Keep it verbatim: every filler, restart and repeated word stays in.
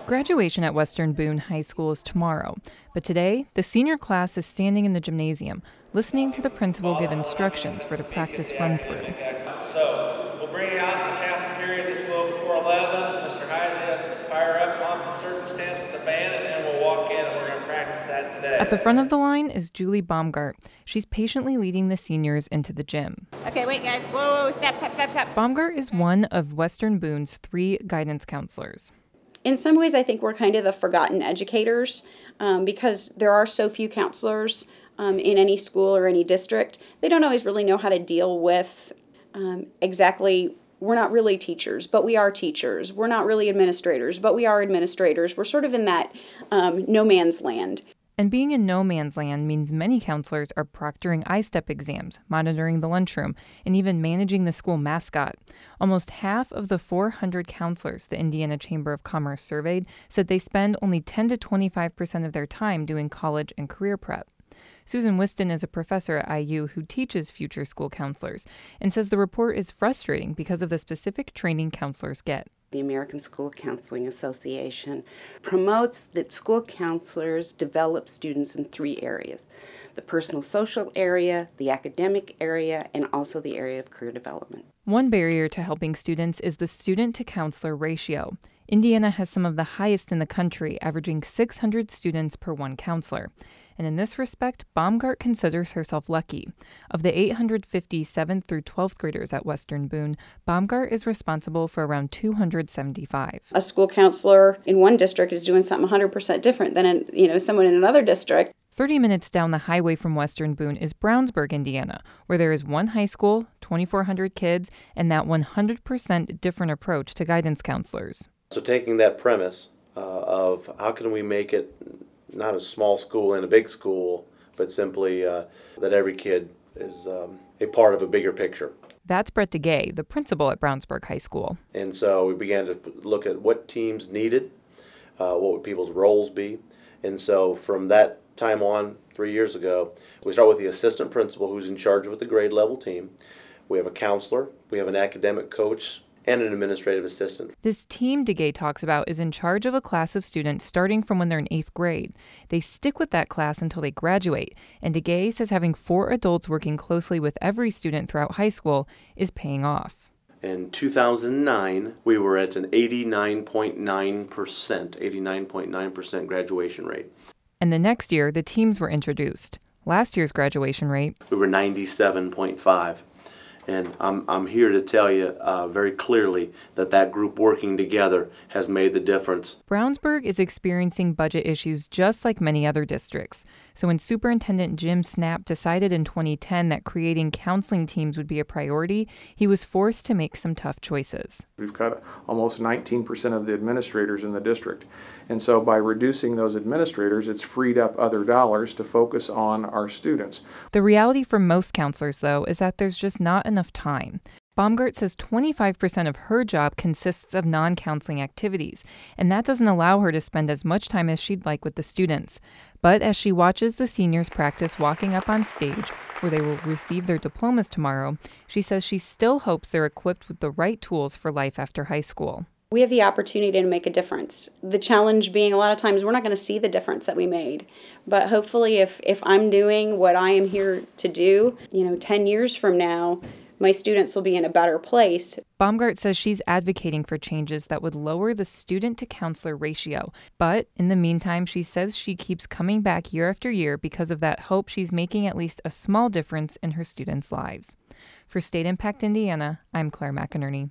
Graduation at Western Boone High School is tomorrow, but today, the senior class is standing in the gymnasium, listening to the principal give instructions for the practice run-through. So, we'll bring you out in the cafeteria just a little before eleven. Mister Heisey, fire up pomp and circumstance with the band, and then we'll walk in and we're going to practice that today. At the front of the line is Julie Baumgart. She's patiently leading the seniors into the gym. Okay, wait, guys. Whoa, whoa, step, step, step, step. Baumgart is one of Western Boone's three guidance counselors. In some ways, I think we're kind of the forgotten educators um, because there are so few counselors um, in any school or any district. They don't always really know how to deal with um, exactly, we're not really teachers, but we are teachers. We're not really administrators, but we are administrators. We're sort of in that um, no man's land. And being in no man's land means many counselors are proctoring I STEP exams, monitoring the lunchroom, and even managing the school mascot. Almost half of the four hundred counselors the Indiana Chamber of Commerce surveyed said they spend only ten to twenty-five percent of their time doing college and career prep. Susan Whiston is a professor at I U who teaches future school counselors and says the report is frustrating because of the specific training counselors get. The American School Counseling Association promotes that school counselors develop students in three areas: the personal social area, the academic area, and also the area of career development. One barrier to helping students is the student-to-counselor ratio. Indiana has some of the highest in the country, averaging six hundred students per one counselor. And in this respect, Baumgart considers herself lucky. Of the eight hundred fifty seventh through twelfth graders at Western Boone, Baumgart is responsible for around two hundred seventy-five. A school counselor in one district is doing something one hundred percent different than in, you know, someone in another district. thirty minutes down the highway from Western Boone is Brownsburg, Indiana, where there is one high school, twenty-four hundred kids, and that one hundred percent different approach to guidance counselors. So taking that premise uh, of how can we make it not a small school and a big school, but simply uh, that every kid is um, a part of a bigger picture. That's Brett DeGay, the principal at Brownsburg High School. And so we began to look at what teams needed, uh, what would people's roles be. And so from that time on, three years ago, we start with the assistant principal who's in charge with the grade level team. We have a counselor, we have an academic coach, and an administrative assistant. This team DeGay talks about is in charge of a class of students starting from when they're in eighth grade. They stick with that class until they graduate, and DeGay says having four adults working closely with every student throughout high school is paying off. In two thousand nine, we were at an eighty-nine point nine percent, eighty-nine point nine percent graduation rate. And the next year, the teams were introduced. Last year's graduation rate, we were ninety-seven point five. And I'm, I'm here to tell you uh, very clearly that that group working together has made the difference. Brownsburg is experiencing budget issues just like many other districts. So when Superintendent Jim Snap decided in twenty ten that creating counseling teams would be a priority, he was forced to make some tough choices. We've got almost nineteen percent of the administrators in the district. And so by reducing those administrators, it's freed up other dollars to focus on our students. The reality for most counselors, though, is that there's just not enough time. Baumgart says twenty-five percent of her job consists of non-counseling activities, and that doesn't allow her to spend as much time as she'd like with the students. But as she watches the seniors practice walking up on stage, where they will receive their diplomas tomorrow, she says she still hopes they're equipped with the right tools for life after high school. We have the opportunity to make a difference. The challenge being a lot of times we're not going to see the difference that we made. But hopefully if, if I'm doing what I am here to do, you know, ten years from now, my students will be in a better place. Baumgart says she's advocating for changes that would lower the student-to-counselor ratio. But in the meantime, she says she keeps coming back year after year because of that hope she's making at least a small difference in her students' lives. For State Impact Indiana, I'm Claire McInerney.